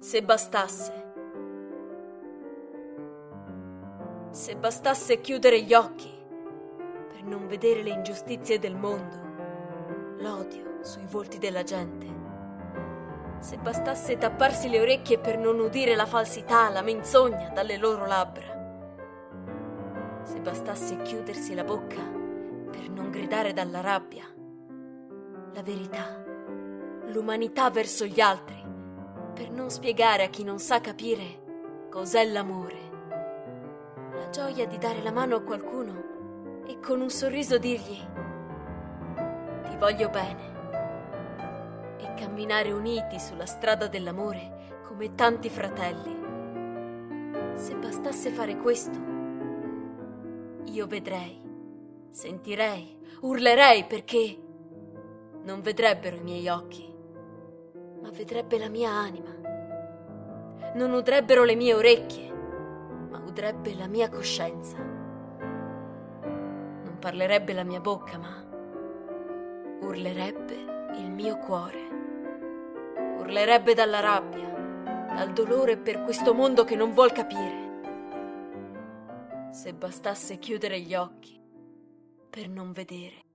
Se bastasse chiudere gli occhi per non vedere le ingiustizie del mondo, l'odio sui volti della gente. Se bastasse tapparsi le orecchie per non udire la falsità, la menzogna dalle loro labbra. Se bastasse chiudersi la bocca per non gridare dalla rabbia. La verità, l'umanità verso gli altri, per non spiegare a chi non sa capire cos'è l'amore. La gioia di dare la mano a qualcuno e con un sorriso dirgli «Ti voglio bene» e camminare uniti sulla strada dell'amore come tanti fratelli. Se bastasse fare questo, io vedrei, sentirei, urlerei perché non vedrebbero i miei occhi, ma vedrebbe la mia anima. Non udrebbero le mie orecchie, ma udrebbe la mia coscienza. Non parlerebbe la mia bocca, ma urlerebbe il mio cuore. Urlerebbe dalla rabbia, dal dolore per questo mondo che non vuol capire. Se bastasse chiudere gli occhi per non vedere.